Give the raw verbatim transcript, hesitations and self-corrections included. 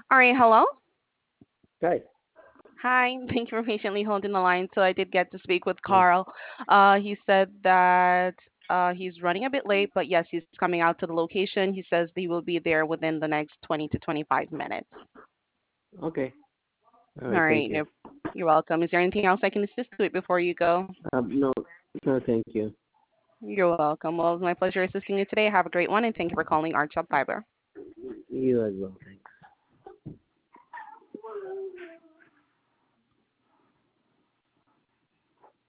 All right, hello. Right. Hi, thank you for patiently holding the line. So I did get to speak with Mm. Carl. Uh, he said that uh, he's running a bit late, but yes, he's coming out to the location. He says he will be there within the next twenty to twenty-five minutes. Okay. All All right. right, Thank you. no, you're welcome. Is there anything else I can assist with before you go? Um, no, no, thank you. You're welcome. Well, it was my pleasure assisting you today. Have a great one, and thank you for calling Arch Fiber. You as well.